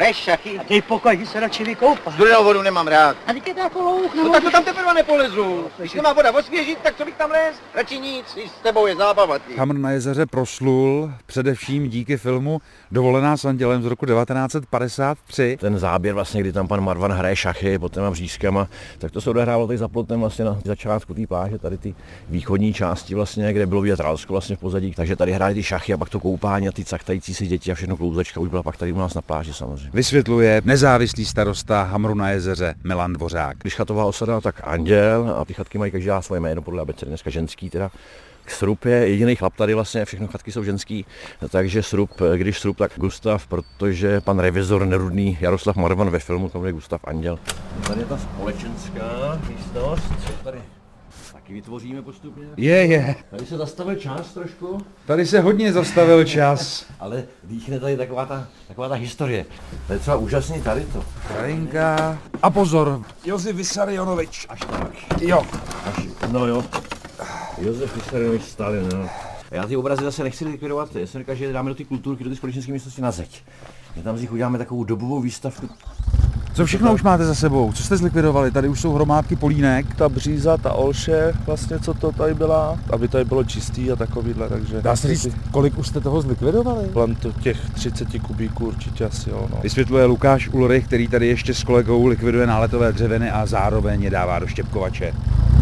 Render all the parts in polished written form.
hraješ šachy? A dej pokoj, jdi se radši vykoupat. Studenou vodu nemám rád. A teď je to jako louch, No tak to tam teprve nepolezu. Když nemá voda osvěžit, tak co bych tam les? Radši nic, i s tebou je zábava, ty. Hamr na jezeře proslul především díky filmu Dovolená s andělem z roku 1953. Ten záběr vlastně, kdy tam pan Marvan hraje šachy pod těma břízkama, tak to se odehrávalo tady za plotem vlastně na začátku té pláže, tady ty východní části vlastně, kde bylo vidět Ralsko vlastně v pozadí. Takže tady hráli ty šachy a pak to koupání a ty cachtající si děti a všechno klouzečka už byla pak tady u nás na pláži samozřejmě. Vysvětluje nezávislý starosta Hamru na jezeře Milan Dvořák. Když chatová osada, tak Anděl a ty chatky mají každá svoje jméno podle abecedy, dneska ženský teda. Srub je jediný chlap tady vlastně, všechno chatky jsou ženský, takže Srub, když Srub, tak Gustav, protože pan revizor nerudný Jaroslav Marvan ve filmu, to bude Gustav Anděl. Tady je ta společenská místnost, co tady taky vytvoříme postupně. Je. Tady se zastavil čas trošku. Tady se hodně zastavil čas. Ale dýchne tady taková ta historie. To je třeba úžasný tady to. Krajinka. A pozor, Josef Vissarionovič. Až tak. Jo. No jo. Josef Vissarionovič Stalin, no. Já ty obrazy zase nechci likvidovat, já jsem říkal, že dáme do ty kulturky, do ty společenské místnosti na zeď. My tam z nich uděláme takovou dobovou výstavku. Co všechno už máte za sebou? Co jste zlikvidovali? Tady už jsou hromádky polínek. Ta bříza, ta olše, vlastně co to tady byla, aby tady bylo čistý a takovýhle, takže... Dá se říct, kolik už jste toho zlikvidovali? Kolem těch 30 kubíků určitě asi, jo, no. Vysvětluje Lukáš Ulrich, který tady ještě s kolegou likviduje náletové dřeviny a zároveň je dává do štěpkovače.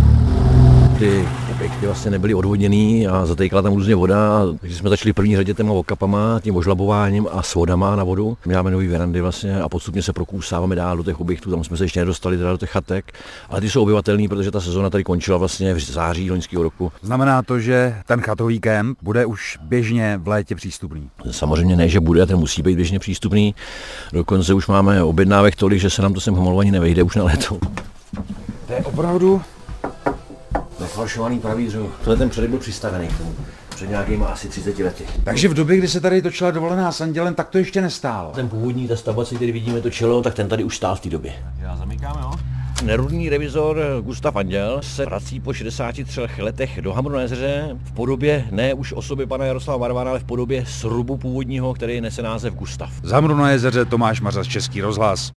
Ty objekty vlastně nebyly odvodněný a zatejkala tam různě voda, takže jsme začali první řadě těma okapama, tím ožlabováním a s vodama na vodu. My máme nový verandy vlastně a postupně se prokousáváme dál do těch objektů, tam jsme se ještě nedostali teda do těch chatek, ale ty jsou obyvatelný, protože ta sezóna tady končila vlastně v září loňského roku. Znamená to, že ten chatový kemp bude už běžně v létě přístupný? Samozřejmě ne, že bude, ten musí být běžně přístupný. Dokonce už máme objednávek tolik, že se nám to sem pomalu ani nevejde už na léto. To je opravdu nefalšovaný pravý dřevo. Tohle ten předek byl přistavený k tomu před nějakýma asi 30 lety. Takže v době, kdy se tady točila Dovolená s andělem, tak to ještě nestálo. Ten původní, ta stavba, co tady vidíme, to čelo, tak ten tady už stál v té době. Já zamykáme, jo? Nerudný revizor Gustav Anděl se vrací po 63 letech do Hamru na jezeře v podobě ne už osoby pana Jaroslava Marvana, ale v podobě srubu původního, který nese název Gustav. Z Hamru na jezeře Tomáš Mařas, Český rozhlas.